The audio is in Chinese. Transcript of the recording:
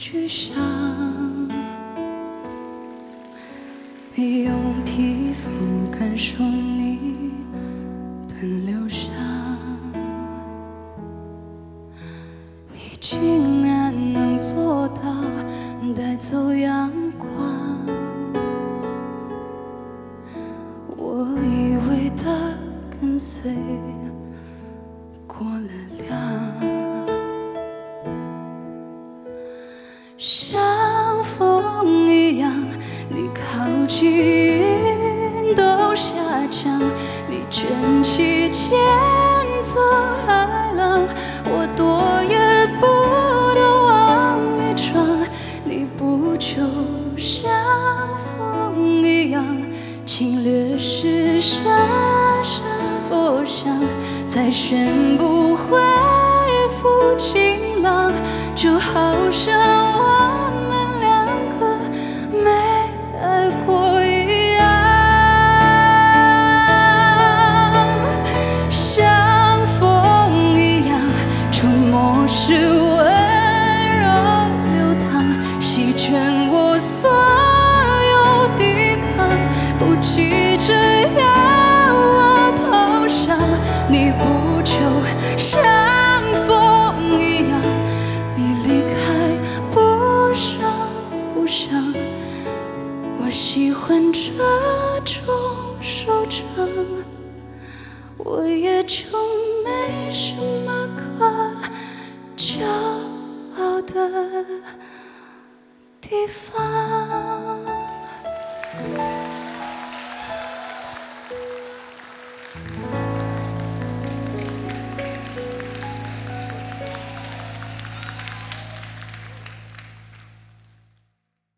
去想，用皮肤感受你的流伤，你竟然能做到带走阳光。我以为的跟随过了量，像风一样，你靠近都下降，你卷起前走海浪，我躲也不能往里闯。你不就像风一样，侵略时傻傻作响，再宣布恢复晴朗，就好像我们两个没爱过一样。像风一样，触摸时温柔流淌，席卷我所有抵抗，不急着要我投降。你不就像风一样，你离开不声不响，我喜欢这种收场，我也就没什么可骄傲的地方。